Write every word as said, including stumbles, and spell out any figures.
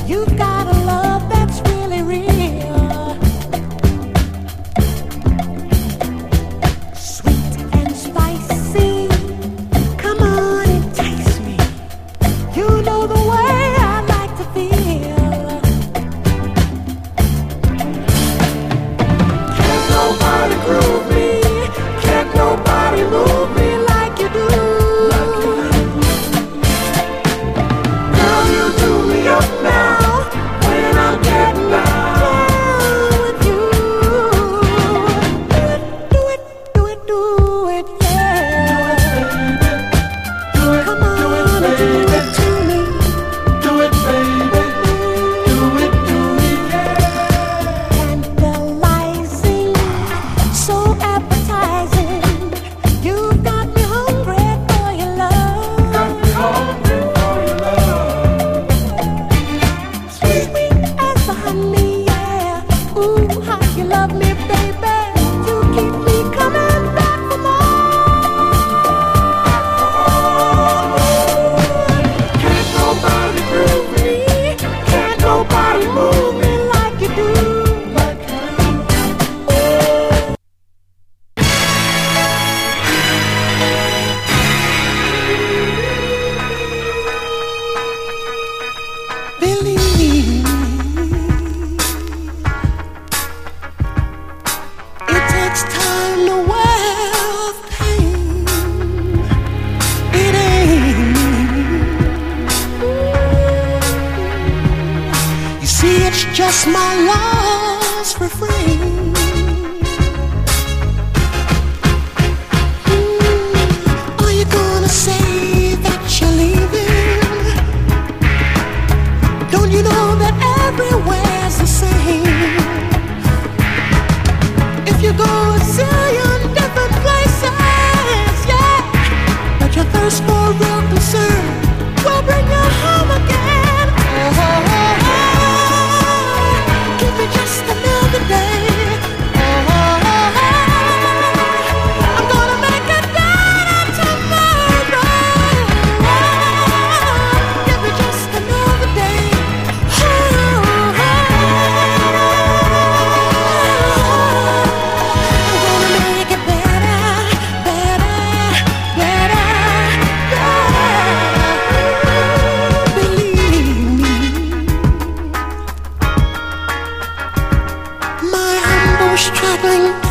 You've got a love that's really real, sweet and spicy. Come on and taste me. You know the way I like to feel. Can't nobody groove me, can't nobody move me like you do. Girl, you do me up now when I'm getting down with you. Do it, do it, do it, do it, yeah. Come on and do it to me. Do it, baby. Do it, do it, yeah. Tantalizing, so appetizing. You've got me hungry for your love. Got me hungry for your love. Sweet as the honey, yeah. Ooh, how you love me, baby. You keep me coming back for more. Can't nobody groove me, can't nobody move me Like you do. like you do. Believe me, it takes time to wear pain. It ain't you see, it's just my lost refrain. Hmm, Are you gonna say that you're leaving? Don't you know that everywhere's the same? If you go a zillion different places, yeah, but your thirst for real concern will bring you home again. Oh, oh, oh, oh. Give me just another day. Oh, oh, oh, oh. I'm gonna make it better tomorrow. Give me just another day. Oh, oh, oh. I'm gonna make it better, better, better, better. Believe me, my humble struggling